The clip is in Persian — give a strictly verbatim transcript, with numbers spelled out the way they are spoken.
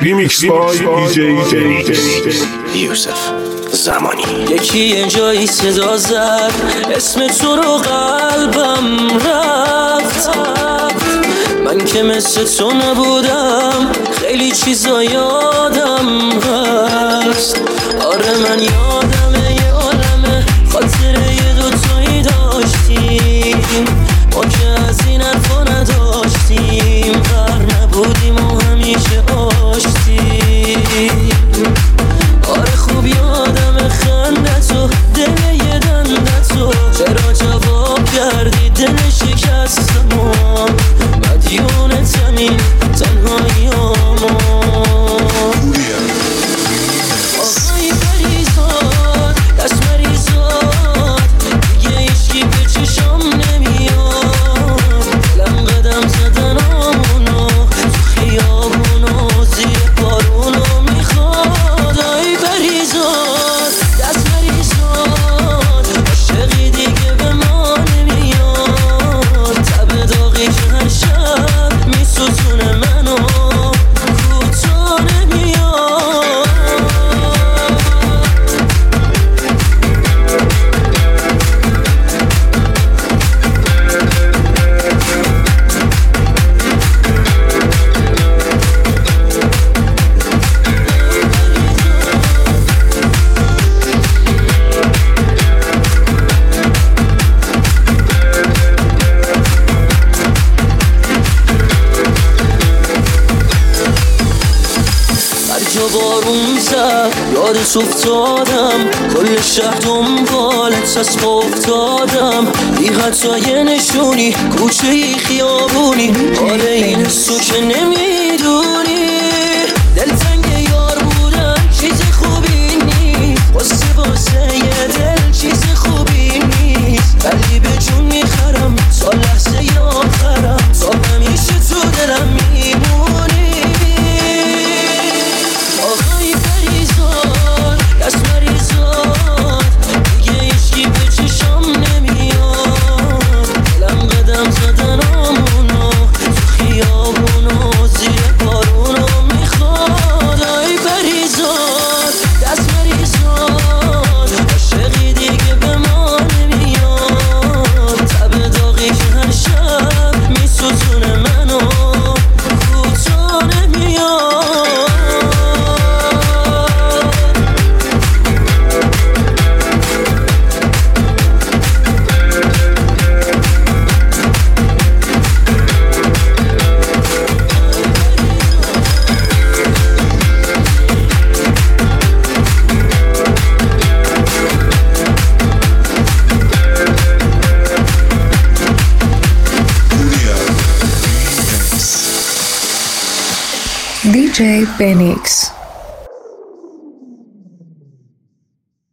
ریمیکس بای دی جی یوسف زمانی. یکی یه جایی صدا زد اسم تو رو قلبم رفت. من که مثل تو نبودم خیلی چیزا یادم هست. آره من یادمه یه عالمه خاطره یه دوتایی داشتیم. ما که از این حرفا نداشتیم، غر نبودیم و همیشه آشتیم. آره خوب یادمه خندتو، دل یه دندتو، چرا جواب کردی دل شکستمو. مدیونتم این تنهاییامو. آهای پریزاد دست مریزاد، دیگه ایشکی به چشم نمیاد. دلم قدم زدنامونو تو خیابونو زیر بارونو میخواد. آی پریزاد دست مریزاد، عاشقی دیگه به ما نمیاد. تب داغی که هر شب میسوزونه منو کوتا نمیاد. بارون زد یادت افتادم، کل شهر دنبالت از پا افتادم. بی حتی یه نشونی کوچه ای خیابونی، حال این حسو که نمیدونی. دلتنگ یار بودن چیز خوبی نیست، واسه واسه یه دل چیز خوبی نیست. ولی به جون میخرم تا لحظه آخرم، تا همیشه تو دلم میمونی. آهای پریزاد دست مریزاد، دیگه ایشکی به چشم نمیاد. دلم قدم زدنامونو تو خیابونو زیر بارونو میخواد. آی پریزاد دست مریزاد، عاشقی دیگه به ما نمیاد. تب داغی که هر شب میسوزونه منو کوتا نمیاد. دی جی Benix.